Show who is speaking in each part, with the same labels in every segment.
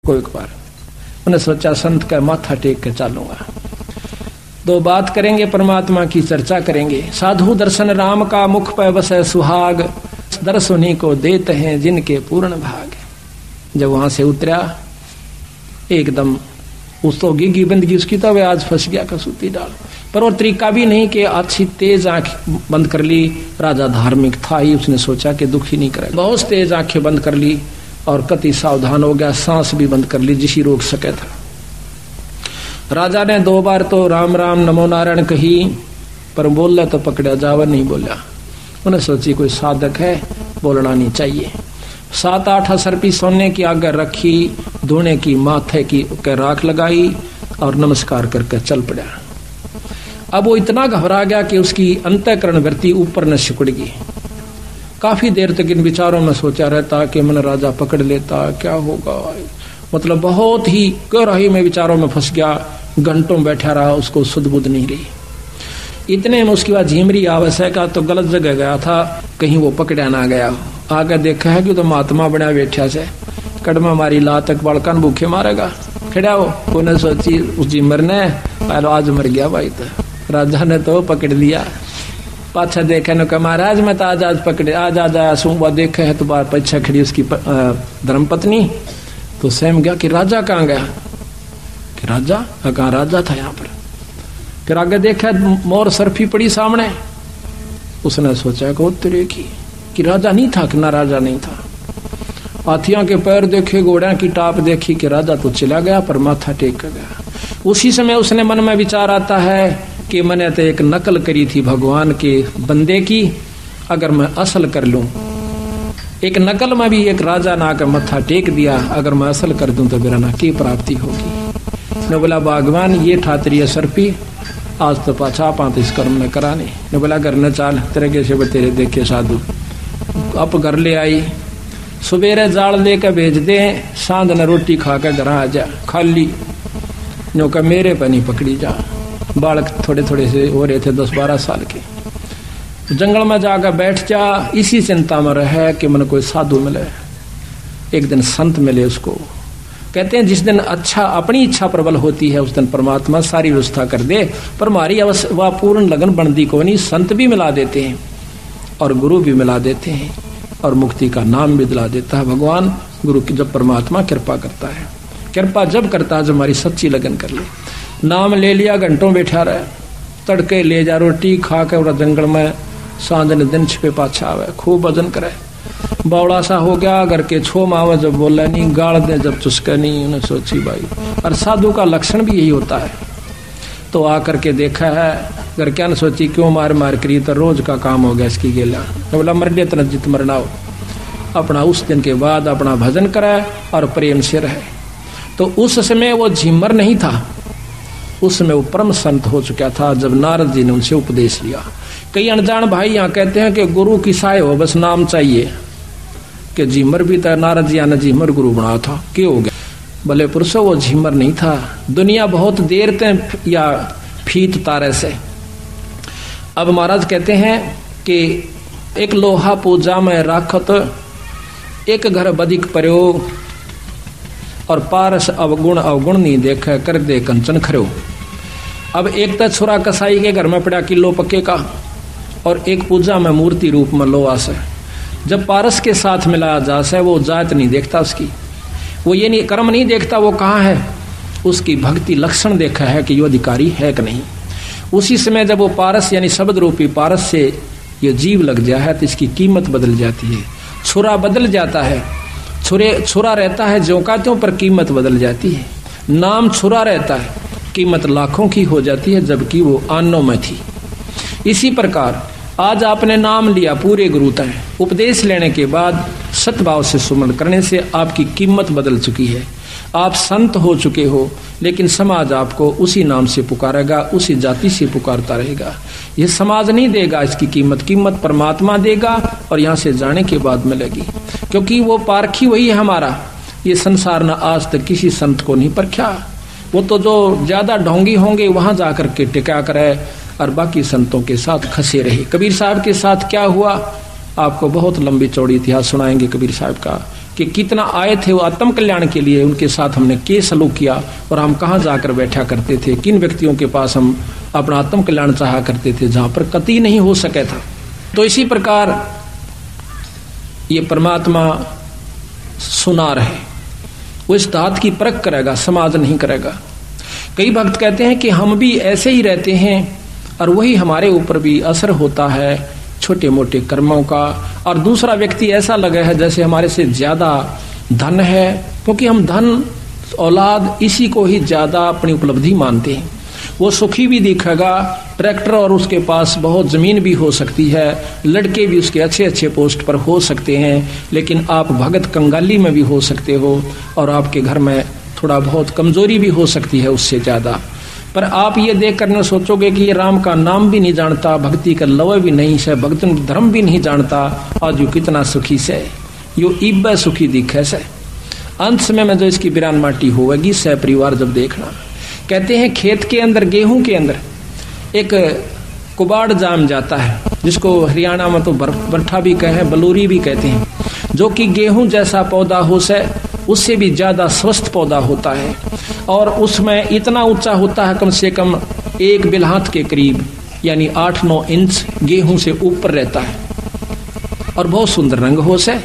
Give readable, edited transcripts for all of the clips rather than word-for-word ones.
Speaker 1: कोई एक बार उन्हें सोचा संत का माथा टेक के चलूंगा, दो बात करेंगे, परमात्मा की चर्चा करेंगे। साधु दर्शन राम का मुख पर बसे सुहाग, दर्श उन्हीं को देते हैं जिनके पूर्ण भाग। जब वहां से उतरा एकदम उस तो गिगी बंदगी उसकी, तब आज फंस गया कसूती डाल पर। वो तरीका भी नहीं कि अच्छी तेज आंख बंद कर ली। राजा धार्मिक था ही, उसने सोचा कि दुखी नहीं करेगा, बहुत तेज आंखें बंद कर ली और कति सावधान हो गया, सांस भी बंद कर ली जिसी रोक सके था। राजा ने 2 बार तो राम राम नमो नारायण कही, पर बोला तो पकड़ा जावर नहीं बोला। उन्हें सोची कोई साधक है, बोलना नहीं चाहिए। 7-8 असरपी सोने की आगे रखी, धोने की माथे की के राख लगाई और नमस्कार करके चल पड़ा। अब वो इतना घबरा गया कि उसकी अंतःकरण वृत्ति ऊपर न सिकुड़ गई। काफी देर तक इन विचारों में सोचा रहता कि मन राजा पकड़ लेता, क्या होगा, मतलब बहुत ही गहराई में विचारों में फंस गया। घंटों बैठा रहा, उसको सुध बुध नहीं रही। इतने में उसके बाद झिमरी आवश्यक तो गलत जगह गया था, कहीं वो पकड़ा ना गया। आगे देखा है कि तो महात्मा बना बैठा से कड़मा मारी ला तक बालकान भूखे मारेगा खड़ा हो। उन्हें सोची उस झिमर ने पहले आज मर गया भाई, तो राजा ने तो पकड़ लिया। पाछा देखे न कहा महाराज मैं तो आज पकड़े आज आया सुबह देखे है तो बार पीछे खड़ी उसकी धर्मपत्नी। तो सहम गया कि राजा कहाँ गया, कि राजा कहाँ, राजा था यहाँ पर। फिर आगे देखा मोर सरफी पड़ी सामने। उसने सोचा कि राजा नहीं था, कि ना राजा नहीं था। हाथियों के पैर देखे, घोड़ों की टाप देखी कि राजा तो चला गया, पर माथा टेक कर गया। उसी समय उसने मन में विचार आता है कि मैंने तो एक नकल करी थी भगवान के बंदे की, अगर मैं असल कर लूं, एक नकल में भी एक राजा ना कर मत्था टेक दिया, अगर मैं असल कर दूं तो मेरा ना की प्राप्ति होगी। ने बोला भगवान ये ठातरी है सरपी, आज तो पाछा पात इस कर्म न कराने। ने बोला घर न चाल, तेरे कैसे तेरे देखे साधु। अब घर ले आई, सुबेरे जाल लेकर भेज दे, सांझ न रोटी खा कर घर आ जा खाली। नो का मेरे पर नहीं पकड़ी जा। बालक थोड़े थोड़े से हो रहे थे 10-12 साल के। जंगल में जाकर बैठ जा, इसी चिंता में रहे कि मन कोई साधु मिले, एक दिन संत मिले उसको। कहते हैं जिस दिन अच्छा अपनी इच्छा प्रबल होती है उस दिन परमात्मा सारी व्यवस्था कर दे, पर हमारी वह पूर्ण लगन बनती को नहीं। संत भी मिला देते हैं और गुरु भी मिला देते हैं और मुक्ति का नाम भी दिला देता है भगवान। गुरु की जब परमात्मा कृपा करता है, कृपा जब करता है जब हमारी सच्ची लगन कर ले। नाम ले लिया, घंटों बैठा रहे, तड़के ले जा रोटी खा के और जंगल में सांझ ने दिन छिपे पाछा आवे, खूब भजन करे। बावड़ा सा हो गया, घर के छो मावे जब बोला नहीं, गाड़ दे जब चुसके नहीं। उन्हें सोची भाई, और साधु का लक्षण भी यही होता है। तो आकर के देखा है, घर क्या न सोची क्यों मार मार करी, तो रोज का काम हो गया इसकी गेला। बोला मर ले तो जित मरना हो, अपना उस दिन के बाद अपना भजन करे और प्रेम से रहे। तो उस समय वो झिमर नहीं था, उस समय वो परम संत हो चुका था जब नारद जी ने उनसे उपदेश लिया। कई अनजान भाई यहाँ कहते हैं कि गुरु की सहाय हो, बस नाम चाहिए। कि झिमर भी था, नारद जी ने झिमर गुरु बनाया था, क्या हो गया भले पुरुषों, वो झिमर नहीं था। दुनिया बहुत देर तक या फीत तारे से। अब महाराज कहते हैं कि एक लोहा पूजा में राखत, एक घर बदिक प्रयोग, और पारस अवगुण अवगुण नहीं देखे, कर दे कंचन खरो। अब एक तो छुरा कसाई के घर में पड़ा किलो पक्के का, और एक पूजा में मूर्ति रूप में लोहा से। जब पारस के साथ मिलाया जा से वो जात नहीं देखता उसकी, वो ये नहीं कर्म नहीं देखता वो कहाँ है, उसकी भक्ति लक्षण देखा है कि यो अधिकारी है कि नहीं। उसी समय जब वो पारस यानी शब्द रूपी पारस से ये जीव लग जाए है तो इसकी कीमत बदल जाती है, छुरा बदल जाता है। छुरा रहता है ज्यों का त्यों, पर कीमत बदल जाती है। नाम छुरा रहता है, कीमत लाखों की हो जाती है, जबकि वो आनों में थी। इसी प्रकार आज आपने नाम लिया पूरे गुरु तय, उपदेश लेने के बाद सतभाव से सुमरण करने से आपकी कीमत बदल चुकी है। आप संत हो चुके हो, लेकिन समाज आपको उसी नाम से पुकारेगा, उसी जाति से पुकारता रहेगा। यह समाज नहीं देगा इसकी कीमत, कीमत परमात्मा देगा और यहाँ से जाने के बाद मिलेगी, क्योंकि वो पारखी वही है हमारा। ये संसार न आज तक किसी संत को नहीं परखा। वो तो जो ज्यादा ढोंगी होंगे वहां जाकर के टिका करे और बाकी संतों के साथ खसे रहे। कबीर साहब के साथ क्या हुआ, आपको बहुत लंबी चौड़ी इतिहास सुनाएंगे कबीर साहब का। कि कितना आए थे वो आत्म कल्याण के लिए, उनके साथ हमने क्या सलूक किया और हम कहाँ जाकर बैठा करते थे, किन व्यक्तियों के पास हम अपना आत्म कल्याण चाहा करते थे जहां पर कतई नहीं हो सके था। तो इसी प्रकार ये परमात्मा सुनार है, वो इस दात की परख करेगा, समाज नहीं करेगा। कई भक्त कहते हैं कि हम भी ऐसे ही रहते हैं और वही हमारे ऊपर भी असर होता है छोटे मोटे कर्मों का, और दूसरा व्यक्ति ऐसा लगा है जैसे हमारे से ज्यादा धन है, क्योंकि हम धन औलाद इसी को ही ज्यादा अपनी उपलब्धि मानते हैं। वो सुखी भी दिखेगा, ट्रैक्टर और उसके पास बहुत जमीन भी हो सकती है, लड़के भी उसके अच्छे अच्छे पोस्ट पर हो सकते हैं, लेकिन आप भगत कंगाली में भी हो सकते हो और आपके घर में थोड़ा बहुत कमजोरी भी हो सकती है उससे ज्यादा। पर आप ये देख कर न सोचोगे कि ये राम का नाम भी नहीं जानता, भक्ति का लव भी नहीं से, भक्त धर्म भी नहीं जानता, और जो कितना सुखी से यो इब सुखी दिखे से। अंत समय में जो इसकी बिरान माटी होगी सह परिवार जब देखना। कहते हैं खेत के अंदर, गेहूं के अंदर एक कुबाड़ जाम जाता है, जिसको हरियाणा में तो बरठा भी कहे, बलूरी भी कहते हैं, जो कि गेहूं जैसा पौधा हो से उससे भी ज्यादा स्वस्थ पौधा होता है, और उसमें इतना ऊंचा होता है कम से कम 1 बिलहाथ के करीब, यानी 8-9 इंच गेहूं से ऊपर रहता है, और बहुत सुंदर रंग हो से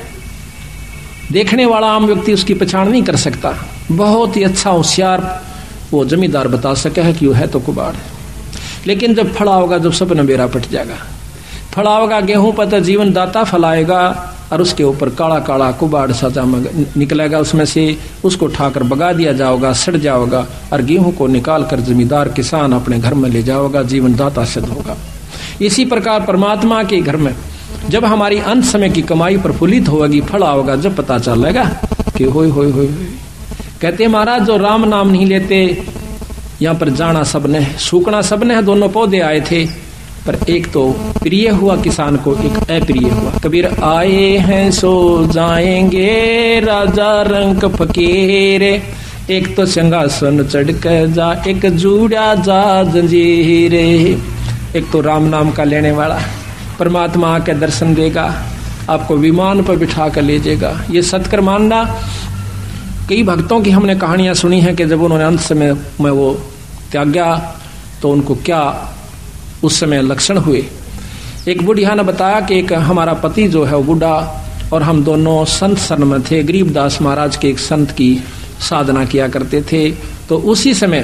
Speaker 1: देखने वाला आम व्यक्ति उसकी पहचान नहीं कर सकता। बहुत ही अच्छा होशियार वो जमींदार बता सके है कि वो है तो कुबाड़ है। लेकिन जब फड़ा होगा, जब सपना बेरा पट जाएगा, फड़ा होगा गेहूं पर तो जीवन दाता फलाएगा, और उसके ऊपर काला काला कुबाड़ सा निकलेगा, उसमें से उसको उठाकर बगा दिया जाओगा, सड़ जाओगा, और गेहूं को निकाल कर जमींदार किसान अपने घर में ले जाओगा, जीवन दाता सिद्ध होगा। इसी प्रकार परमात्मा के घर में जब हमारी अंत समय की कमाई प्रफुल्लित होगी, फला होगा, जब पता चलेगा कि होय होय होय। कहते महाराज जो राम नाम नहीं लेते, यहाँ पर जाना सबने, सूखना सबने है, दोनों पौधे आए थे, पर एक तो प्रिय हुआ किसान को, एक अप्रिय हुआ। कबीर आए हैं सो जाएंगे राजा रंग फकीर, एक तो सिंहासन चढ़ कर जा, एक जुड़ा जा जंजीर। एक तो राम नाम का लेने वाला परमात्मा आके दर्शन देगा, आपको विमान पर बिठा कर ले जाएगा। ये सत्कर मानना। कई भक्तों की हमने कहानियां सुनी है कि जब उन्होंने अंत समय में वो त्याग्या तो उनको क्या उस समय लक्षण हुए। एक बुढ़िया ने बताया कि एक हमारा पति जो है वो बूढ़ा, और हम दोनों संत शरण में थे, गरीबदास महाराज के एक संत की साधना किया करते थे। तो उसी समय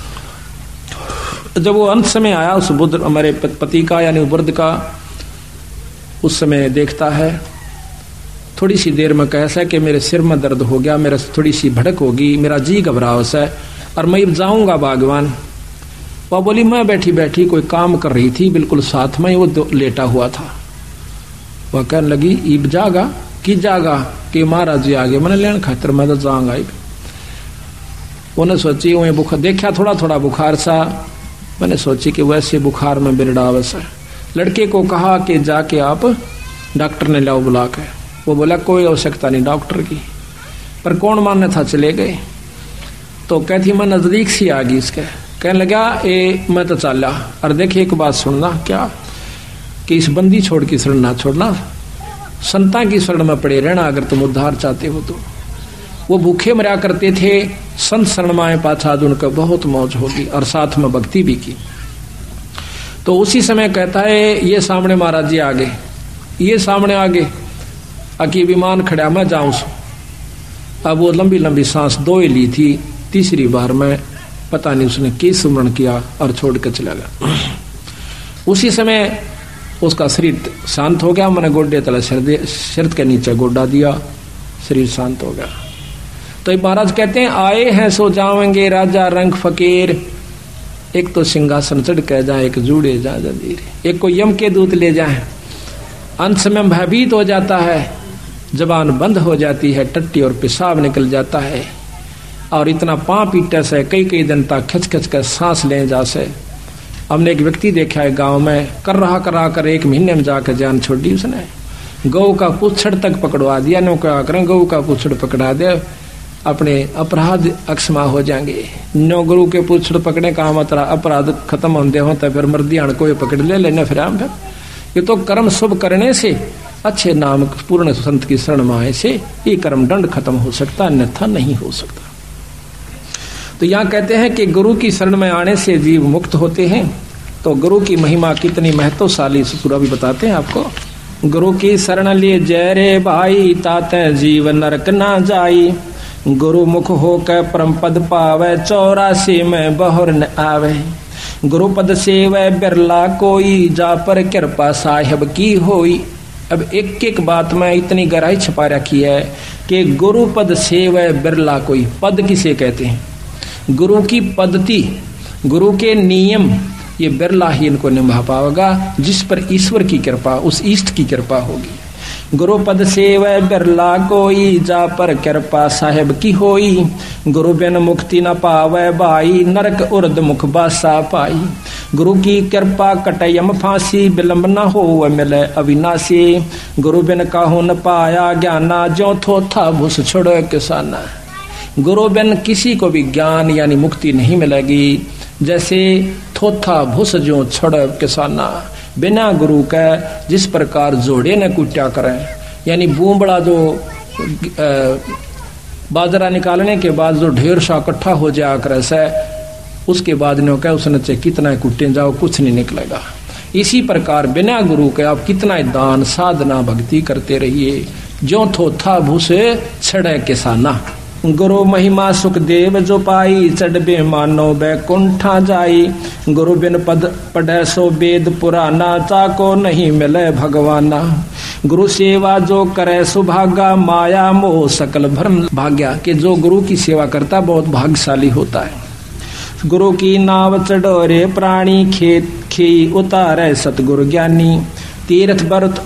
Speaker 1: जब वो अंत समय आया उस बुद्ध हमारे पति का यानी बुद्ध का, उस समय देखता है थोड़ी सी देर में कैसा कि मेरे सिर में दर्द हो गया, मेरा थोड़ी सी भड़क होगी, मेरा जी घबराव सा है और मैं जाऊंगा बागवान। वह बोली मैं बैठी बैठी कोई काम कर रही थी, बिल्कुल साथ में वो लेटा हुआ था। वह कहने लगी ईब जागा कि जागा कि महाराज जी आगे, मैंने लेन खातर मैं तो जाऊंगा। उन्हें सोची वही बुखार देखा, थोड़ा थोड़ा बुखार सा, मैंने सोची कि वैसे बुखार में बिरड़ा वैसा। लड़के को कहा कि जाके आप डॉक्टर ने लाओ बुला के। वो बोला कोई आवश्यकता नहीं डॉक्टर की, पर कौन मानने था, चले गए। तो कहती मैं नजदीक सी आ गई इसके, कहने लगा ए मैं तो चला, और देखिए एक बात सुनना क्या, कि इस बंदी छोड़ की शरण ना छोड़ना, संता की शरण में पड़े रहना अगर तुम उद्धार चाहते हो तो। वो भूखे मरा करते थे, संत शरण में पाछा उनका बहुत मौज होगी, और साथ में भक्ति भी की। तो उसी समय कहता है ये सामने महाराज जी आगे, ये सामने आगे अकी विमान खड़ा मैं जाऊं। अब वो लंबी लंबी सांस दो ही ली थी, तीसरी बार में पता नहीं उसने क्या सुमरण किया और छोड़ कर चला गया। उसी समय उसका शरीर शांत हो गया, मैंने गोड्डे तले सिर के नीचे गोड्डा दिया, शरीर शांत हो गया। तो महाराज कहते हैं आए हैं सो जाएंगे राजा रंग फकीर, एक तो सिंहासन चढ़ के जाए, एक जूड़े जा जंजीर, एक को यम के दूत ले जाए। अंत समय भयभीत हो जाता है, जबान बंद हो जाती है, टट्टी और पेशाब निकल जाता है, और इतना पांव पीटे से कई कई दिन तक खच खच कर सांस ले जा से। हमने एक व्यक्ति देखा है गांव में, करा कर 1 महीने में जाकर जान छोड़ दी उसने। गौ का पुछड़ तक पकड़वा दिया, नो क्या करें गौ का पुछड़ पकड़ा दे, अपने अपराध अक्षमा हो जाएंगे। नो गुरु के पुछड़ पकड़े का मतलब अपराध खत्म होते हो, तो फिर मर्दियाण को पकड़ ले लेना। फिर हम ये तो कर्म शुभ करने से अच्छे नाम पूर्ण संत की शरण में आए से ये कर्म दंड खत्म हो सकता, अन्यथा नहीं हो सकता। तो यहाँ कहते हैं कि गुरु की शरण में आने से जीव मुक्त होते हैं। तो गुरु की महिमा कितनी महत्वशाली पूरा भी बताते हैं आपको। गुरु की शरण लिए जय रे भाई, ताते जीव नरक ना जाई। गुरु मुख होकर परम पद पावे, 84 में बहुर न आवे। गुरु पद सेवै बिरला कोई, जा पर कृपा साहिब की होई। अब एक एक बात में इतनी गहराई छपा रखी है कि गुरु पद सेवै बिरला कोई। पद किसे कहते हैं? गुरु की पद्धति, गुरु के नियम, ये बिरला ही इनको निभा पाएगा जिस पर ईश्वर की कृपा, उस इष्ट की कृपा होगी। गुरु पद सेवै बिरला कोई, जा पर कृपा साहेब की होई। गुरु बिन मुक्ति न पावै भाई, नरक उर्द मुख बासा पाई। गुरु की कृपा कटयम फांसी, विलंब न हो मिले अविनाशी। गुरु बिन काहू न पाया ज्ञाना, ज्यों थो था भूस छोड़ो किसाना। गुरु बिन किसी को भी ज्ञान यानी मुक्ति नहीं मिलेगी, जैसे थोथा भूस जो छड़ किसाना। बिना गुरु का जिस प्रकार जोड़े न कुट्या करें, यानी बूंबड़ा जो बाजरा निकालने के बाद जो ढेर सा इकट्ठा हो जाया करे से, उसके बाद ने कह उसने चाहे कितना कुटे जाओ कुछ नहीं निकलेगा। इसी प्रकार बिना गुरु के आप कितना दान साधना भक्ति करते रहिए, जो थोथा भूस छड़े किसाना। गुरु महिमा सुखदेव जो पाई, चढ़बे मानो बैकुंठा जाई। गुरु बिन पद पढ़े सो वेद पुराना, चाको नहीं मिले भगवाना। गुरु सेवा जो करे सुभागा, माया मोह सकल भ्रम भाग्या। कि जो गुरु की सेवा करता बहुत भाग्यशाली होता है। गुरु की नाव चढ़ोरे प्राणी, खेत खे उतारे सतगुरु ज्ञानी। तीर्थ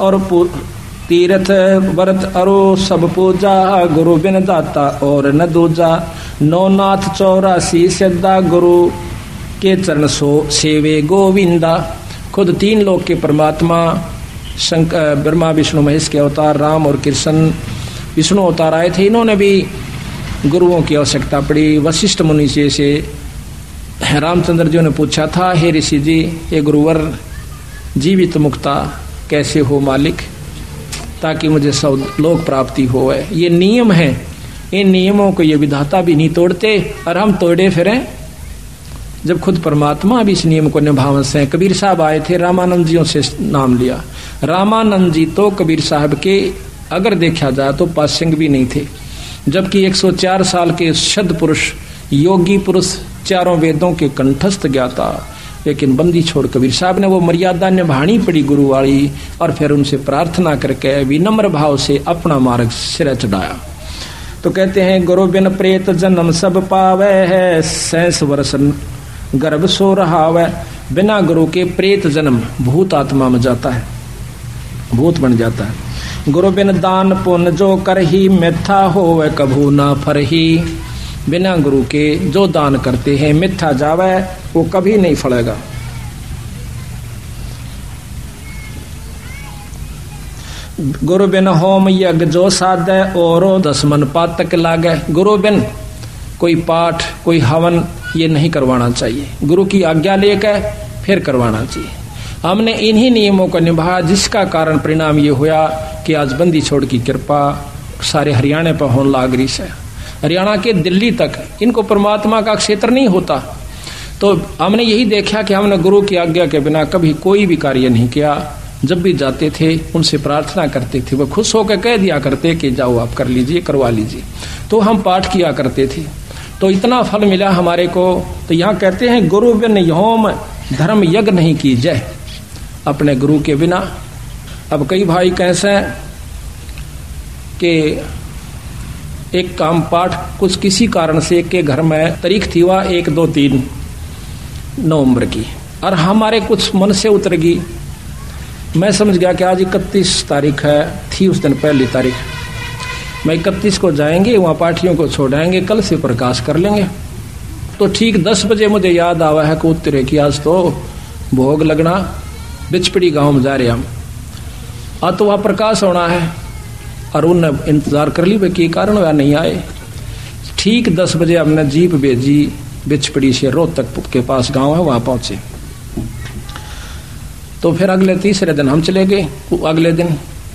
Speaker 1: व्रत अरो सब पूजा, गुरु बिन दाता और न दूजा। नौनाथ 84 सिद्धा, गुरु के चरण सो सेवे गोविंदा। खुद 3 लोक के परमात्मा शंकर, ब्रह्मा विष्णु महेश के अवतार राम और कृष्ण विष्णु अवतार आए थे। इन्होंने भी गुरुओं की आवश्यकता पड़ी। वशिष्ठ मुनि से रामचंद्र जी ने पूछा था, हे ऋषि जी, ये गुरुवर जीवित मुक्ता कैसे हो मालिक, ताकि मुझे सब लोक प्राप्ति हो। ये नियम है, इन नियमों को ये विधाता भी नहीं तोड़ते और हम तोड़े फिरें, जब खुद परमात्मा भी इस नियम को निभावन से। कबीर साहब आए थे, रामानंद जियों से नाम लिया। रामानंद जी तो कबीर साहब के अगर देखा जाए तो पासिंग भी नहीं थे, जबकि 104 साल के शद पुरुष, योगी पुरुष, 4 वेदों के कंठस्थ ज्ञाता, लेकिन बंदी छोड़ कबीर साहब ने वो मर्यादा निभानी पड़ी गुरु वाली, और फिर उनसे प्रार्थना करके विनम्र भाव से अपना मार्ग सिर चढ़ाया। तो कहते हैं, गुरु बिन प्रेत जन्म सब पावे है, 6 वर्ष गर्भ सो रहावे। बिना गुरु के प्रेत जन्म भूत आत्मा में जाता है, भूत बन जाता है। गुरु बिन दान पुण्य जो करही, मिथ्या होवे कभू ना फरही। बिना गुरु के जो दान करते हैं मिथ्या जावे, वो कभी नहीं फलेगा। गुरु बिन होम यज्ञ जो साधे, और 10 मन पातक लागे। गुरु बिन कोई पाठ, कोई हवन ये नहीं करवाना चाहिए, गुरु की आज्ञा लेकर फिर करवाना चाहिए। हमने इन्हीं नियमों को निभाया, जिसका कारण परिणाम ये हुआ कि आज बंदी छोड़ की कृपा सारे हरियाणा पर होने लाग रही है। हरियाणा के दिल्ली तक इनको परमात्मा का क्षेत्र नहीं होता। तो हमने यही देखा कि हमने गुरु की आज्ञा के बिना कभी कोई भी कार्य नहीं किया। जब भी जाते थे उनसे प्रार्थना करते थे, वो खुश होकर कह दिया करते कि जाओ आप कर लीजिए, करवा लीजिए। तो हम पाठ किया करते थे, तो इतना फल मिला हमारे को। तो यहाँ कहते हैं, गुरु बिन होम धर्म यज्ञ नहीं कीजिए, अपने गुरु के बिना। अब कई भाई कैसे कि एक काम पाठ कुछ किसी कारण से के घर में तारीख थी वह 1, 2, 3 नवंबर की, और हमारे कुछ मन से उतर गई। मैं समझ गया कि आज 31 तारीख है, थी उस दिन पहली तारीख। मैं 31 को जाएंगे वहाँ पाठियों को छोड़ाएंगे, कल से प्रकाश कर लेंगे। तो ठीक 10 बजे मुझे याद आवा है कि उत्तरे की आज तो भोग लगना, बिचपड़ी गांव में जा रहे हम, आज तो वहाँ प्रकाश होना है। और उन्होंने इंतजार कर ली, कि कारण वह नहीं आए। ठीक 10 बजे हमने जीप भेजी बिचपड़ी से रोहतक के पास गांव है, वहां पहुंचे। तो फिर अगले तीसरे दिन हम चले गए। अगले दिन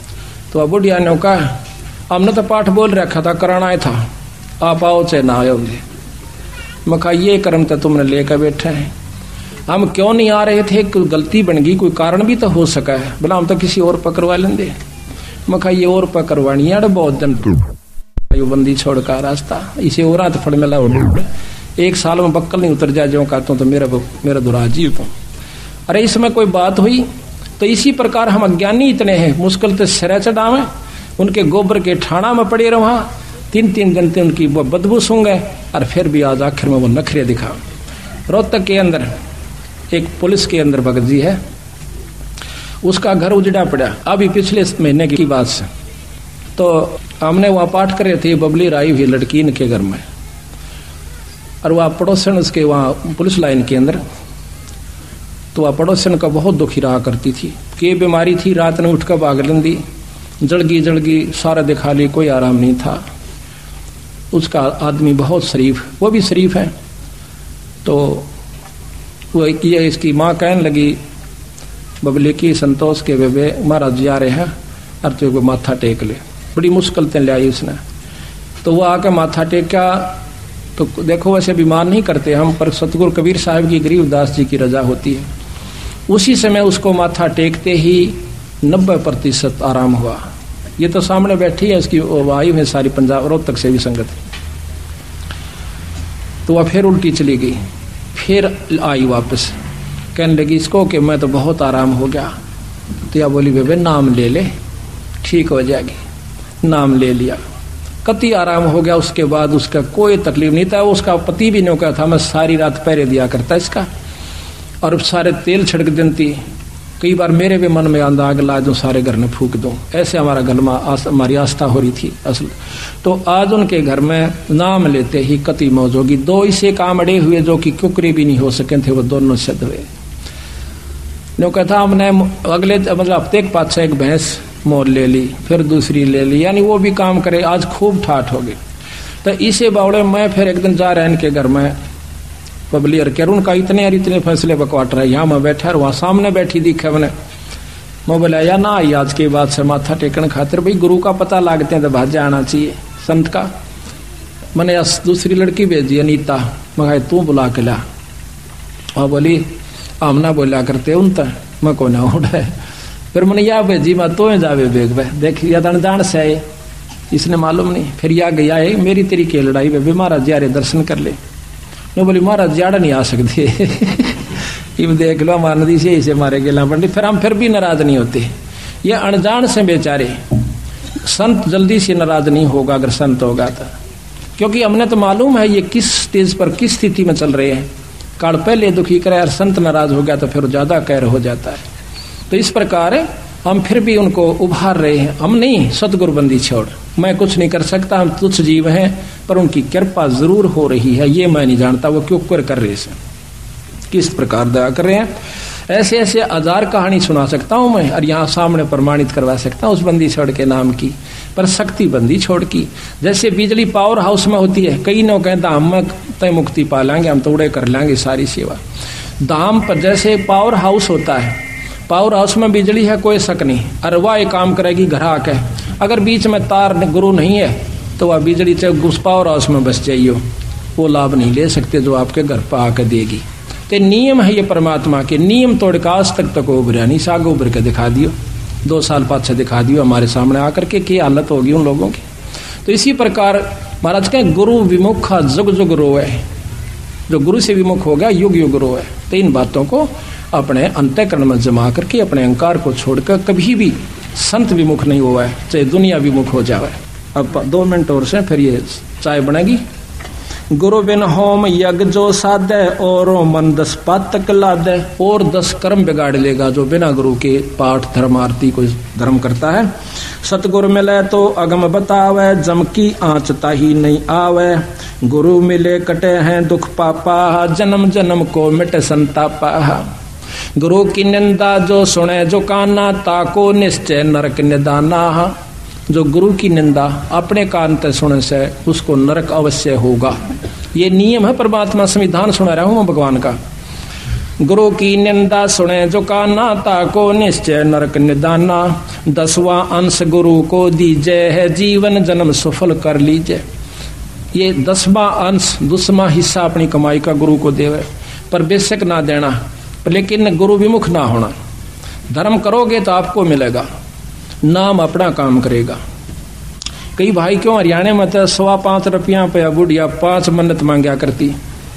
Speaker 1: तो अब बुढ़िया ने कहा हमने तो पाठ बोल रखा था, कराना था, आप आओ चाहे ना आओ। मैं कहा ये कर्म तो तुमने लेकर बैठे हैं, हम क्यों नहीं आ रहे थे, कोई गलती बन गई, कोई कारण भी तो हो सका है, बोला हम तो किसी और पर करवा लेंगे। मैं कहा ये और पर करवानी है, बहुत दिन बंदी छोड़ का रास्ता इसे और तो फड़ मिला, 1 साल में बक्कल नहीं उतर जाए जो कहता हूँ तो मेरा दुराजीव तो। अरे इसमें कोई बात हुई तो इसी प्रकार हम अज्ञानी इतने हैं, मुश्किल से सिरे चढ़ावे, उनके गोबर के ठाणा में पड़े रहा, 3-3 घंटे उनकी वो बदबू सूंघ गए, और फिर भी आज आखिर में वो नखरे दिखा। रोहतक के अंदर एक पुलिस के अंदर भगत जी है, उसका घर उजड़ा पड़ा अभी पिछले महीने की बात से। तो हमने वहाँ पाठ करे थे, बबली राई हुई लड़की इनके घर में, और वह पड़ोसन उसके वहाँ पुलिस लाइन के अंदर, तो वह पड़ोसन का बहुत दुखी रहा करती थी, कि बीमारी थी, रात ने उठकर भाग लेंदी, जड़गी सारा दिखा ली, कोई आराम नहीं था। उसका आदमी बहुत शरीफ, वो भी शरीफ है। तो वो ये इसकी माँ कहने लगी बबली की, संतोष के बेबे महाराज जी आ रहे हैं, और तो को माथा टेक ले। बड़ी मुश्किल से ले आई उसने, तो वो आके माथा टेका। तो देखो वैसे बीमार नहीं करते हम, पर सतगुरु कबीर साहब की गरीबदास जी की रजा होती है। उसी समय उसको माथा टेकते ही 90% आराम हुआ। ये तो सामने बैठी है, इसकी वायु है सारी पंजाब रोहतक से भी संगत। तो वह फिर उल्टी चली गई, फिर आई वापस, कहने लगी इसको कि मैं तो बहुत आराम हो गया। तो या बोली बेबे नाम ले ले, ठीक हो जाएगी। नाम ले लिया, कति आराम हो गया। उसके बाद उसका कोई तकलीफ नहीं था। उसका पति भी नहीं कहा था, मैं सारी रात पहरे दिया करता इसका, और सारे तेल छिड़क देती। कई बार मेरे भी मन में आंदा आग ला दूं, सारे घर में फूक दूं, ऐसे हमारा घर में हमारी आस्था हो रही थी असल। तो आज उनके घर में नाम लेते ही कति मौज होगी। 2 इसे काम अड़े हुए जो कि कुकरी भी नहीं हो सके थे, वो दोनों सिद्ध हुए। जो कहता हमने अगले मतलब हफ्ते के पास एक भैंस मोल ले ली, फिर दूसरी ले ली, यानी वो भी काम करे। आज खूब ठाठ हो गई। तो इसे बावड़े मैं फिर एक दिन जा रहा है इनके घर में, बबली और कैरून का इतने फैसले बकवाट रहे। यहाँ मैं बैठा, वहां सामने बैठी दिखे मैंने। मैं बोला या ना आई आज के बाद से माथा टेकन खातिर, भाई गुरु का पता लागते हैं तो भाजा आना चाहिए संत का। मैंने दूसरी लड़की भेजी अनीता, मैं तू बुला के ला। और बोली आमना बोला करते उन तक मैं को ना उड़े। फिर मैंने या भेजी मैं तो जावे बेग देख या जान से आए, इसने मालूम नहीं। फिर या गया है मेरी तेरी के लड़ाई में, महाराज जी अरे दर्शन कर ले। नो बोली महाराज ज्यादा नहीं आ सकते इब देख लो हमारे नदी से इसे मारे गेला पंडित। फिर हम फिर भी नाराज नहीं होते। ये अनजान से बेचारे, संत जल्दी से नाराज नहीं होगा अगर संत होगा तो, क्योंकि हमने तो मालूम है ये किस स्टेज पर किस स्थिति में चल रहे हैं। काल पहले दुखी करे और संत नाराज हो गया तो फिर ज्यादा कहर हो जाता है। तो इस प्रकार हम फिर भी उनको उभार रहे हैं। हम नहीं सतगुरु बंदी छोड़, मैं कुछ नहीं कर सकता, हम तुच्छ जीव हैं, पर उनकी कृपा जरूर हो रही है। ये मैं नहीं जानता वो क्यों कर रहे हैं, किस प्रकार दया कर रहे हैं। ऐसे ऐसे 1000 कहानी सुना सकता हूं मैं, और यहाँ सामने प्रमाणित करवा सकता हूं उस बंदी छोड़ के नाम की। पर शक्ति बंदी छोड़ की, जैसे बिजली पावर हाउस में होती है, कई लोग कहता हम तय मुक्ति पा लेंगे, हम तोड़े कर लेंगे सारी सेवा। धाम पर जैसे पावर हाउस होता है, पावर हाउस में बिजली है कोई शक नहीं, और वह एक काम करेगी घर आके। अगर बीच में तार गुरु नहीं है तो वह बिजली चाहे उस पावर हाउस में बस जाइए, वो लाभ नहीं ले सकते जो आपके घर पर आके देगी। तो नियम है ये परमात्मा के, नियम तोड़ का आज तक उभरा नहीं। सागो उभर के दिखा दियो, 2 साल पाछे दिखा दियो हमारे सामने आकर के क्या हालत होगी उन लोगों की। तो इसी प्रकार महाराज कहें गुरु विमुख जुग जुग रोए, जो गुरु से विमुख हो गया युग युग रोए। तो इन बातों को अपने अंतःकरण में जमा करके अपने अहंकार को छोड़कर कभी भी संत विमुख नहीं हुआ है, चाहे दुनिया विमुख हो जाए। अब 2 मिनट और से फिर ये चाय बनेगी। गुरु बिन होम यज्ञ जो साधे और मन 10 पातक लादे, और 10 कर्म बिगाड़ लेगा जो बिना गुरु के पाठ धर्म आरती कोई धर्म करता है। सतगुरु मिले तो अगम बतावे, जम की आँच ताही नहीं आवे। गुरु मिले कटे हैं दुख पापा, जन्म जन्म को मिटे संतापा। गुरु की निंदा जो सुने जो काना, ताको निश्चय नरक निदाना। जो गुरु की निंदा अपने कान से सुने से उसको नरक अवश्य होगा। ये नियम है परमात्मा संविधान सुना रहा हूं मैं भगवान का। गुरु की निंदा सुने जो काना, ताको निश्चय नरक निदाना। 10वां अंश गुरु को दीजै है, जीवन जन्म सफल कर लीजिए। ये 10वां अंश 10वां हिस्सा अपनी कमाई का गुरु को देवे, पर बेशक ना देना, लेकिन गुरु विमुख ना होना। धर्म करोगे तो आपको मिलेगा, नाम अपना काम करेगा। कई भाई क्यों हरियाणा में तो 5.25 रुपया पे बुढ़िया 5 मन्नत मांगा करती,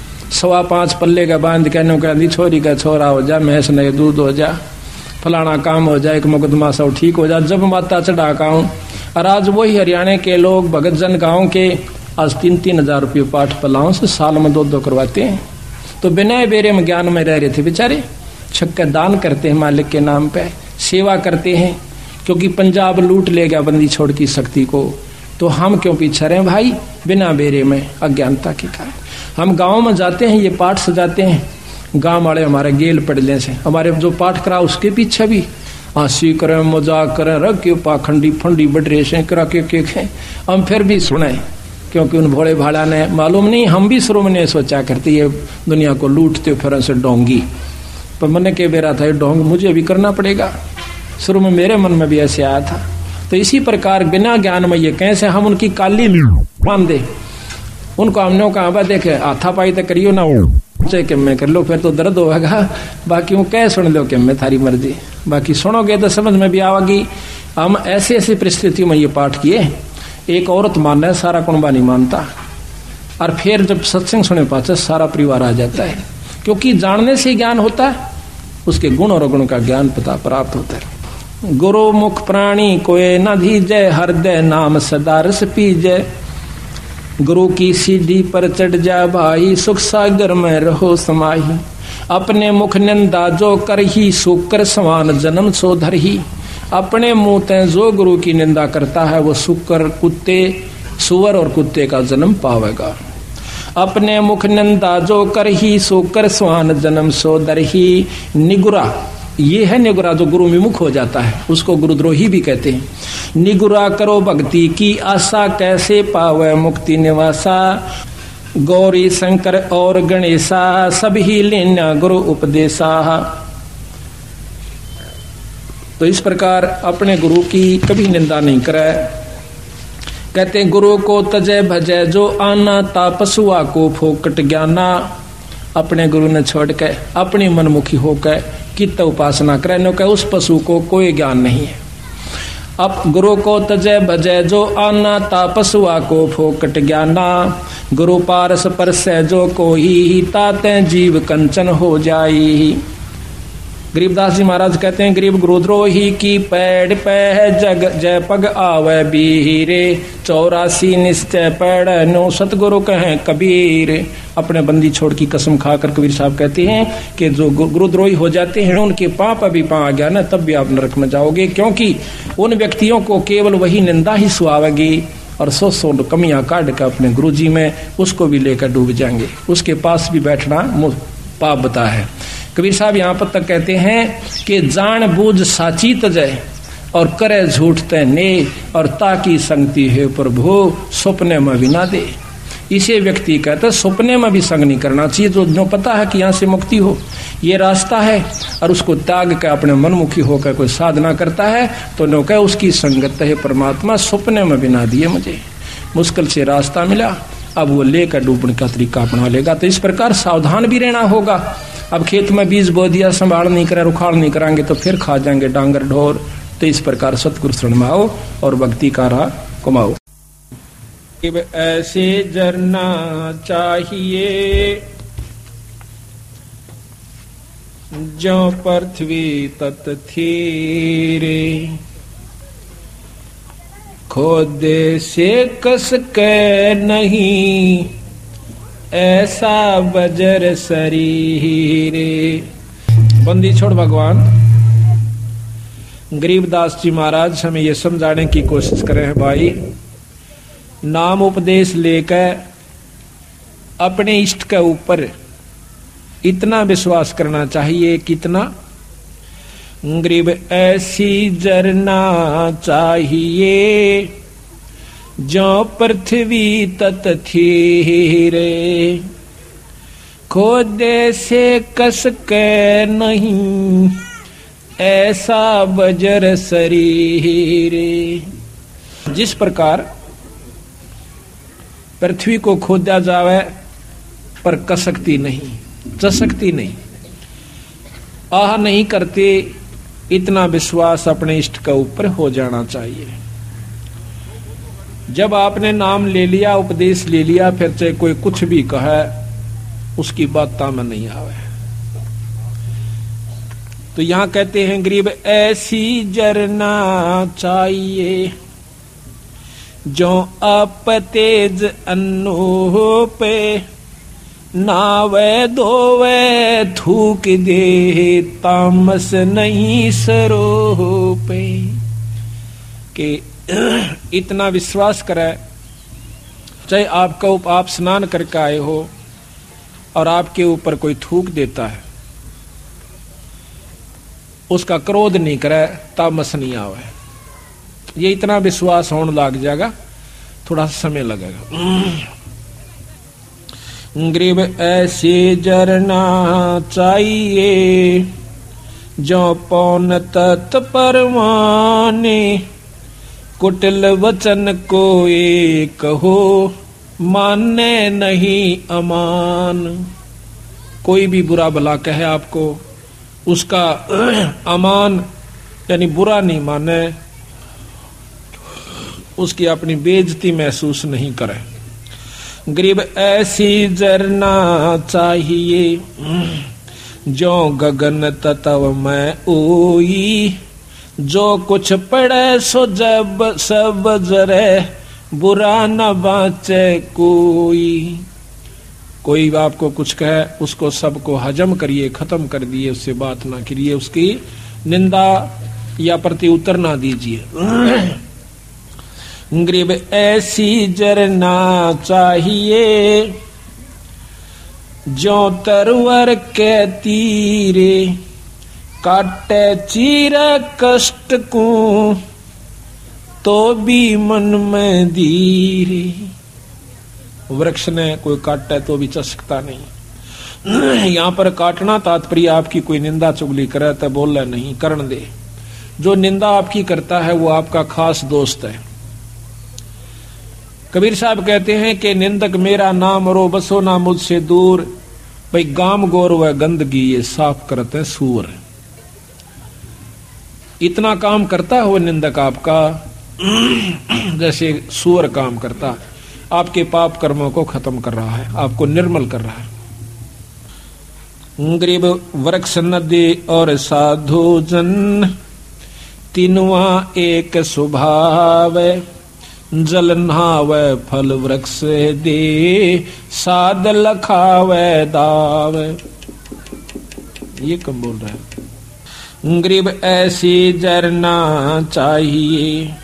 Speaker 1: 5.25 पल्ले का बांध कहने कहती छोरी का छोरा हो जा, भैंस नहीं दूध हो जा, फलाना काम हो जाए, एक मुकदमा सब ठीक हो जा, जब माता चढ़ा का हूं। और आज वही हरियाणा के लोग भगत जन गाँव के आज 3-3 हजार रुपये पाठ पलाओं से साल में 2-2 करवाते हैं। तो बिना बेरे में ज्ञान में रह रहे थे बेचारे। छक्का दान करते हैं मालिक के नाम पे, सेवा करते हैं, क्योंकि पंजाब लूट ले गया बंदी छोड़ की शक्ति को। तो हम क्यों पीछे रहे भाई बिना बेरे में, अज्ञानता के कारण। हम गांव में जाते हैं, ये पाठ सजाते हैं, गांव वाले हमारे गेल पड़ले से, हमारे जो पाठ करा उसके पीछे भी हंसी करें, मजाक करें, रख के पाखंडी फंडी बडरे से करा के हम फिर भी सुने, क्योंकि उन भोले भाड़ा ने मालूम नहीं, हम भी शुरू में सोचा करती है दुनिया को लूटते फिर से डोंगी, पर मन के बेरा था ये डोंग मुझे भी करना पड़ेगा। शुरू में मेरे मन में भी ऐसे आया था। तो इसी प्रकार बिना ज्ञान में ये कैसे हम उनकी काली मान दे, उनको हमने कहा देखे हाथापाई तो करियो ना, कि मैं कर लो फिर तो दर्द होगा, बाकी वो कह सुन लो कि मैं थारी मर्जी, बाकी सुनोगे तो समझ में भी आवेगी। हम ऐसे ऐसी परिस्थितियों में ये पाठ किए, एक औरत मानना है सारा कुंबा नहीं मानता, और फिर जब सत्संग सुने पाचे सारा परिवार आ जाता है, क्योंकि जानने से ज्ञान होता है, उसके गुण और अगुण का ज्ञान पता प्राप्त होता है। गुरु मुख प्राणी कोय न धीजय, हृदय नाम सदा रस पीजय। गुरु की सीढ़ी पर चढ़ जा भाई, सुख सागर में रहो समाही। अपने मुख निंदा जो कर ही, सुकर समान जन्म सो धर ही। अपने मुंह ते जो गुरु की निंदा करता है वो सुकर कुत्ते, सुअर और कुत्ते का जन्म पावेगा। अपने मुख निंदा जो कर ही, सुकर समान जन्म सो धर ही। निगुरा, ये है निगुरा जो गुरु विमुख हो जाता है, उसको गुरुद्रोही भी कहते हैं। निगुरा करो भक्ति की आशा, कैसे पावे मुक्ति निवासा। गौरी शंकर और गणेशा, सभी लेना गुरु उपदेशा। तो इस प्रकार अपने गुरु की कभी निंदा नहीं करे। कहते गुरु को तजय भजय जो आना, तापसुआ को फोकट ज्ञाना। अपने गुरु ने छोड़ के अपनी मनमुखी होकर कित उपासना करे, नो के उस पशु को कोई ज्ञान नहीं है। अब गुरु को तजय भजय जो आना, तापसुआ को फोकट ज्ञाना। गुरु पारस परस जो कोई, ताते जीव कंचन हो जाई। गरीबदास जी महाराज कहते हैं गरीब गुरुद्रोही की पैड़ पे जग जय पग आवे बीरे। 84 निश्चय पैड़ नो सतगुरु कहें कबीर। अपने बंदी छोड़ की कसम खाकर कबीर साहब कहते हैं कि जो गुरुद्रोही हो जाते हैं उनके पाप अभी पा गया ना, तब भी आप नरक में जाओगे, क्योंकि उन व्यक्तियों को केवल वही निंदा ही सुहावेगी और 100 कमियां काट कर अपने गुरु जी में उसको भी लेकर डूब जाएंगे। उसके पास भी बैठना पाप बता है। कबीर साहब यहाँ पर तक कहते हैं कि जान बूझ साची तजय और करे झूठ ते ने, और ताकि संगति है प्रभु सपने में भी ना दे। इसे व्यक्ति कहते सपने में भी संग नहीं करना चाहिए, जो पता है कि यहाँ से मुक्ति हो ये रास्ता है, और उसको त्याग कर अपने मनमुखी होकर कोई साधना करता है तो नो कह उसकी संगत है परमात्मा सपने में भी ना दिए। मुझे मुश्किल से रास्ता मिला, अब वो लेकर डूबने का तरीका अपना लेगा। तो इस प्रकार सावधान भी रहना होगा। अब खेत में बीज बो दिया, संभाल नहीं करा, रुखाड़ नहीं कराएंगे तो फिर खा जाएंगे डांगर ढोर। तो इस प्रकार सतगुरु शरण में आओ और भक्ति का राह कमाओ। ऐसे जरना चाहिए जो पृथ्वी तत थीरे। खोदे से कस के नहीं ऐसा बजर शरीरे। बंदी छोड़ भगवान गरीबदास जी महाराज हमें ये समझाने की कोशिश कर रहे हैं भाई, नाम उपदेश लेकर अपने इष्ट के ऊपर इतना विश्वास करना चाहिए। कितना? गरीब ऐसी जरना चाहिए जो पृथ्वी तत थीरे। खोदे से कस के नहीं ऐसा बजर शरीरे। जिस प्रकार पृथ्वी को खोदा जावे पर कसकती नहीं, चसकती नहीं, आह नहीं करते, इतना विश्वास अपने इष्ट के ऊपर हो जाना चाहिए। जब आपने नाम ले लिया, उपदेश ले लिया, फिर चाहे कोई कुछ भी कहे उसकी बात में नहीं आवे। तो यहां कहते हैं गरीब ऐसी जरना चाहिए जो आप तेज अन्नो पे, नावे धोवे थूक दे तामस नहीं सरो पे। कि इतना विश्वास करे, चाहे आप स्नान करके आए हो और आपके ऊपर कोई थूक देता है, उसका क्रोध नहीं करे, तामस नहीं आवे। ये इतना विश्वास होने लग जाएगा, थोड़ा समय लगेगा। गरीब ऐसे जरना चाहिए जो पौन तत् परवाने, कुटिल वचन को एक हो माने नहीं अमान। कोई भी बुरा भला कहे आपको, उसका अमान यानी बुरा नहीं माने, उसकी अपनी बेइज्जती महसूस नहीं करे। गरीब ऐसी जरना चाहिए जो गगन तत्व में ओई, जो कुछ पड़े सो जब सब जरे बुरा न बाचे कोई। कोई आपको कुछ कहे, उसको सबको हजम करिए, खत्म कर दिए, उससे बात ना करिए, उसकी निंदा या प्रति उत्तर ना दीजिए। गरीब ऐसी जरना चाहिए जो तरवर के तीरे, काटे चीर कष्ट को तो भी मन में धीरे। वृक्ष ने कोई काटे तो भी चसकता नहीं। यहाँ पर काटना तात्पर्य आपकी कोई निंदा चुगली करे तो बोले नहीं, करण दे। जो निंदा आपकी करता है वो आपका खास दोस्त है। कबीर साहब कहते हैं कि निंदक मेरा नाम रो बसो ना मुझसे दूर, भाई गाम गौर व गंदगी ये साफ करते हैं सूर। इतना काम करता है वो निंदक आपका जैसे सूर काम करता, आपके पाप कर्मों को खत्म कर रहा है, आपको निर्मल कर रहा है। गरीब वृक्ष नदी और साधु जन, तीनवा एक स्वभाव, जल नहावे फल वृक्ष दे, साध लखावे दाव। ये कम बोल रहा है। गरीब ऐसी जरना चाहिए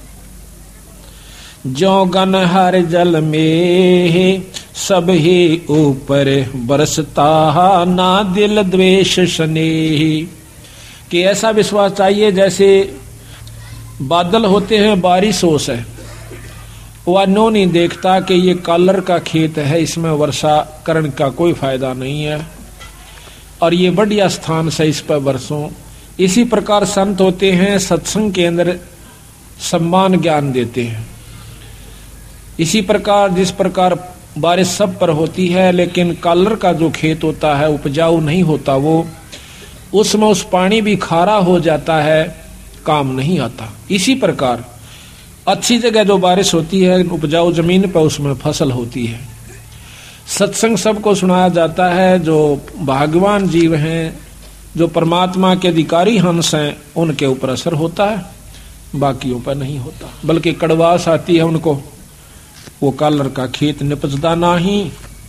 Speaker 1: जो गन हर जल में, सब ही ऊपर बरसता ना दिल द्वेष स्नेह। कि ऐसा विश्वास चाहिए जैसे बादल होते हैं, बारिश होश है, वह नो नहीं देखता कि ये कालर का खेत है, इसमें वर्षा करण का कोई फायदा नहीं है और ये बढ़िया स्थान से इस पर बरसों। इसी प्रकार संत होते हैं, सत्संग के अंदर सम्मान ज्ञान देते हैं। इसी प्रकार जिस प्रकार बारिश सब पर होती है, लेकिन कालर का जो खेत होता है उपजाऊ नहीं होता, वो उसमें उस पानी भी खारा हो जाता है, काम नहीं आता। इसी प्रकार अच्छी जगह जो बारिश होती है, उपजाऊ जमीन पर, उसमें फसल होती है। सत्संग सबको सुनाया जाता है, जो भाग्यवान जीव हैं, जो परमात्मा के अधिकारी हंस हैं, उनके ऊपर असर होता है, बाकियों पर नहीं होता। बल्कि कड़वास आती है उनको, वो कालर का खेत निपजदा नाही।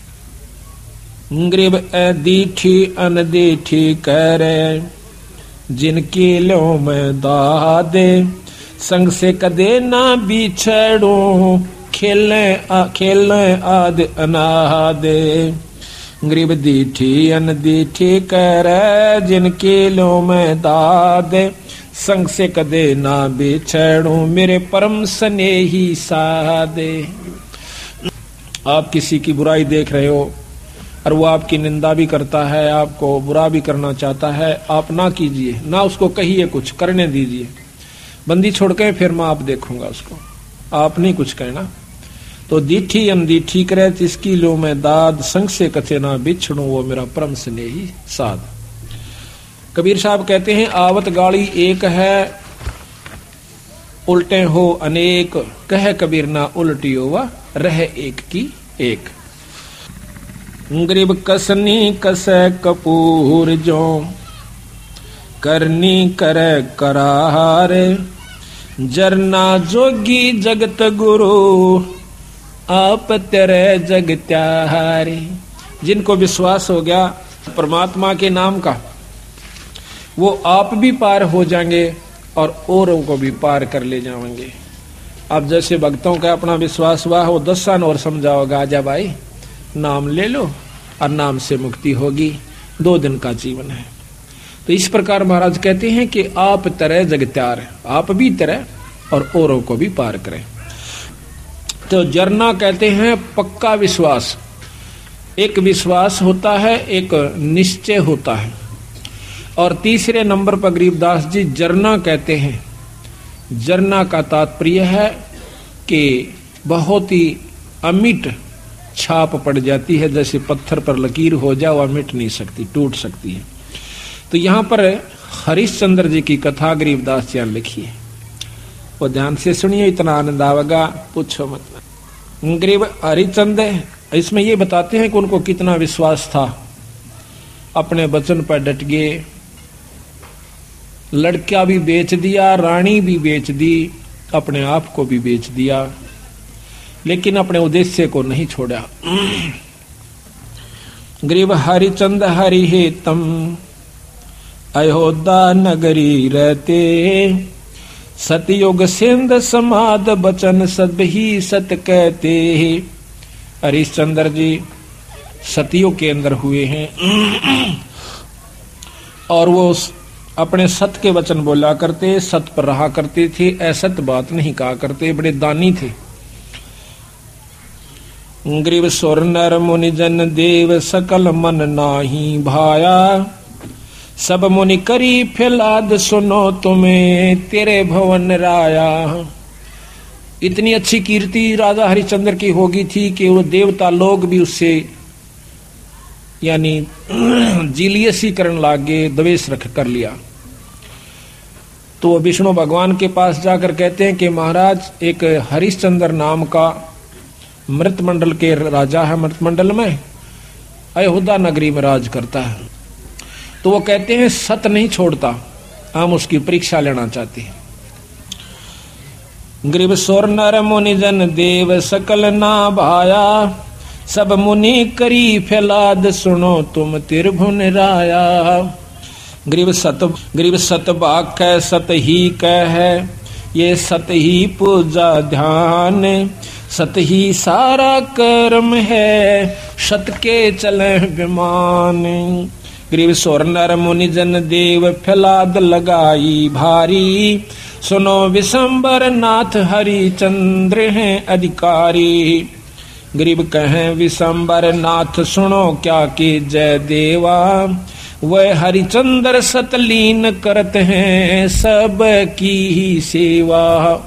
Speaker 1: गरीब दीठी अनदीठी करे, जिनकी लो में दादे, संग से कदे ना बिछड़ो, खेले आद अनादे। गरीब दीठी अनदीठी करे, जिनकी लो में दादे, संग से कदे ना बिछड़ो, मेरे परम स्नेही सादे। आप किसी की बुराई देख रहे हो, और वो आपकी निंदा भी करता है, आपको बुरा भी करना चाहता है, आप ना कीजिए, ना उसको कहिए, कुछ करने दीजिए। बंदी छोड़ के फिर मैं आप देखूंगा उसको, आप नहीं कुछ कहना। तो दीठी अनदीठी करे जिसकी लो मैं दाद, संग से कथे ना बिछड़ू वो मेरा परम स्नेही साध। कबीर साहब कहते हैं आवत गाड़ी एक है, उल्टे हो अनेक, कह कबीर ना उल्टियो वा रह एक की एक। गरीब कसनी कसे कपूर जो, करनी करे करार, जरना जोगी जगत गुरु, आप तेरे जग त्यारे। जिनको विश्वास हो गया परमात्मा के नाम का, वो आप भी पार हो जाएंगे और औरों को भी पार कर ले जाएंगे। अब जैसे भक्तों का अपना विश्वास हुआ, वो 10 साल और समझाओगा, आजा भाई नाम ले लो और नाम से मुक्ति होगी, 2 दिन का जीवन है। तो इस प्रकार महाराज कहते हैं कि आप तरह जगत्यार, आप भी तरह और औरों को भी पार करें। तो जरना कहते हैं पक्का विश्वास, एक विश्वास होता है, एक निश्चय होता है। और तीसरे नंबर पर गरीबदास जी जरना कहते हैं। जरना का तात्पर्य है कि बहुत ही अमिट छाप पड़ जाती है, जैसे पत्थर पर लकीर हो जाए वह मिट नहीं सकती, टूट सकती है। तो यहाँ पर हरिश्चंद्र जी की कथा गरीबदास जी लिखी है, वो ध्यान से सुनिए, इतना आनंद आवेगा पूछो मत। गरीब हरिश्चंद्र इसमें ये बताते हैं कि उनको कितना विश्वास था, अपने वचन पर डट गए, लड़का भी बेच दिया, रानी भी बेच दी, अपने आप को भी बेच दिया, लेकिन अपने उद्देश्य को नहीं छोड़ा। गरीब हरिचंद हरि हे तम, अयोध्या नगरी रहते, सतयुग सिंध समाद बचन सब ही सत कहते। हरिश्चंद्र जी सतयुग के अंदर हुए हैं और वो अपने सत के वचन बोला करते, सत पर रहा करते थे, असत बात नहीं कहा करते, बड़े दानी थे। ग्रीव सुर नर मुनि जन देव सकल मन नाही भाया, सब मुनि करी फिलाद सुनो तुम्हें तेरे भवन राया। इतनी अच्छी कीर्ति राजा हरिश्चंद्र की होगी थी कि वो देवता लोग भी उससे यानी जीलियसी करने लागे, द्वेष रख कर लिया। तो विष्णु भगवान के पास जाकर कहते हैं कि महाराज एक हरिश्चंद्र नाम का मृतमंडल के राजा है, मृतमंडल में अयोध्या नगरी में राज करता है। तो वो कहते हैं सत नहीं छोड़ता, हम उसकी परीक्षा लेना चाहते हैं। ग्रीव सोर नर मुनि जन देव सकल ना भाया, सब मुनि करी फैलाद सुनो तुम त्रिभुवन राया। ग्रीव सत बाक सत ही कह है, ये सत ही पूजा ध्यान, सत ही सारा कर्म है, सत के चले विमान। ग्रीव सोर नर मुनि जन देव फैलाद लगाई भारी, सुनो विशंबर नाथ हरिचंद्र हैं अधिकारी। गरीब कहें विशंबर नाथ सुनो क्या कि जय देवा, वह हरिचंद्र सतलीन करते हैं सब की ही सेवा।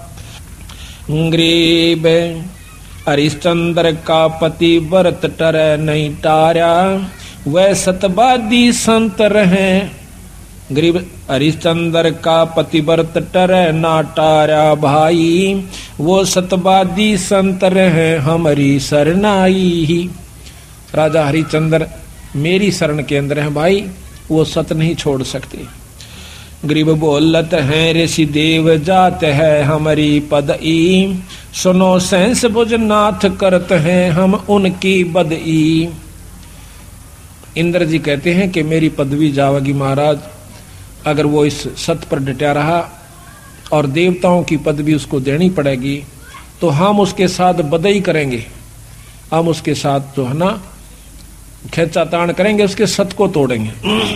Speaker 1: गरीब हरिश्चंद्र का पति व्रत टर नहीं टारा, वह सतवादी संत रहे। गरीब हरिश्चंद्र का पतिव्रत टर ना टारा भाई, वो सतवादी संत रहे हमारी शरणाई। राजा हरिश्चंद्र मेरी शरण के अंदर है भाई, वो सत नहीं छोड़ सकते। गरीब बोलत हैं ऋषि देव जात है हमारी पदई, सुनो सहस भुज नाथ करत हैं हम उनकी बदई। इंद्र जी कहते हैं कि मेरी पदवी जावेगी महाराज, अगर वो इस सत पर डटा रहा और देवताओं की पदवी उसको देनी पड़ेगी, तो हम उसके साथ बदई करेंगे, हम उसके साथ जो है ना खेचातान करेंगे, उसके सत को तोड़ेंगे।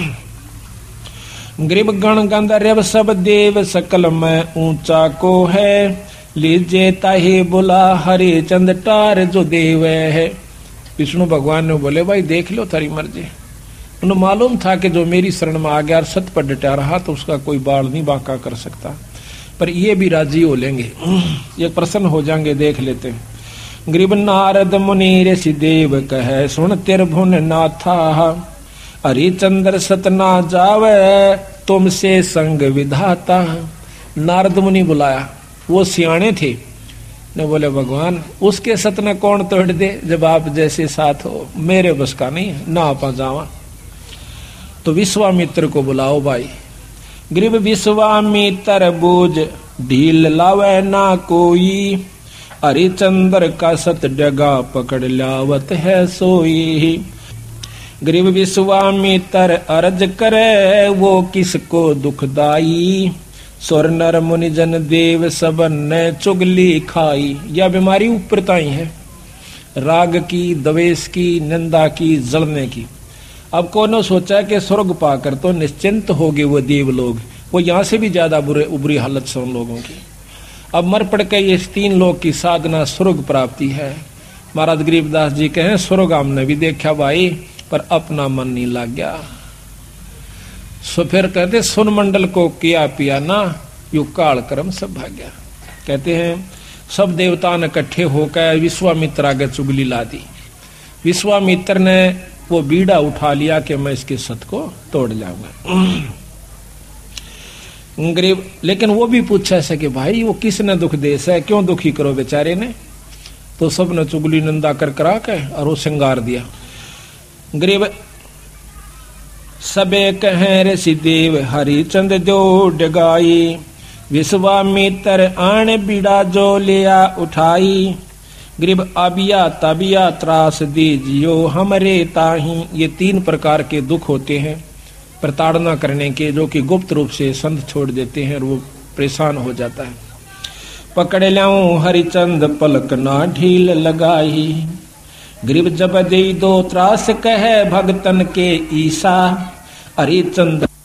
Speaker 1: गरीब गण गंधर्व सब देव सकल में ऊंचा को है, लीजे ताहे बुला हरिचंद टार जो देव है। विष्णु भगवान ने बोले भाई देख लो तारी मर्जी। उन्हें मालूम था कि जो मेरी शरण में आ गया और सत पर डटा रहा तो उसका कोई बाल नहीं बांका कर सकता, पर ये भी राजी हो लेंगे, ये प्रसन्न हो जाएंगे, देख लेते हैं। गरीब नारद मुनि ऋषि देव कहे सुन त्रिभुवन नाथा, हरिचंद्र सत ना जावे तुमसे संग विधाता। नारद मुनि बुलाया, वो सियाणे थे ने बोले भगवान उसके सत न कौन तोड़ दे, जब आप जैसे साथ हो, मेरे बस का नहीं ना आप जावा। तो विश्वामित्र को बुलाओ भाई। गरीब विश्वामित्र बोझ ढील लावे ना कोई, हरिचंद्र का सत डगा पकड़ लावत है सोई। गरीब विश्वामित्र अर्ज करे वो किसको दुखदाई, सुर नर मुनि जन देव सबन ने चुगली खाई। यह बीमारी ऊपरताई है, राग की, द्वेष की, निंदा की, जलने की। अब कौन सोचा कि स्वर्ग पाकर तो निश्चिंत हो गए वो देव लोग, वो यहाँ से भी ज्यादा बुरी हालत से उन लोगों की। अब मर पड़ के ये 3 लोग की साधना स्वर्ग प्राप्ति है। महाराज गरीबदास जी कहें स्वर्ग हमने भी देखा भाई, पर अपना मन नहीं लग गया। सो फिर कहते सुन मंडल को किया पिया ना, यू काल कर्म सब भाग्या। कहते हैं सब देवता ने इकट्ठे होकर विश्वामित्र आगे चुगली ला दी। विश्वामित्र ने वो बीड़ा उठा लिया कि मैं इसके सत को तोड़ जाऊंगा। गरीब लेकिन वो भी पूछा ऐसे कि भाई वो किसने दुख देश है, क्यों दुखी करो बेचारे ने। तो सब ने चुगली निंदा कर करा के और वो श्रृंगार दिया। गरीब सबे कहें ऋषि देव हरिचंद दो डगाई, विश्वामित्र आण बीड़ा जो लिया उठाई। गरीब अबिया तबिया त्रास दीजियो हमरे ताही। ये 3 प्रकार के दुख होते हैं प्रताड़ना करने के, जो कि गुप्त रूप से संत छोड़ देते हैं और वो परेशान हो जाता है। पकड़ लाऊं हरिचंद पलक ना ढील लगाई, गरीब जब दे दो त्रास कहे भगतन के ईसा। हरिचंद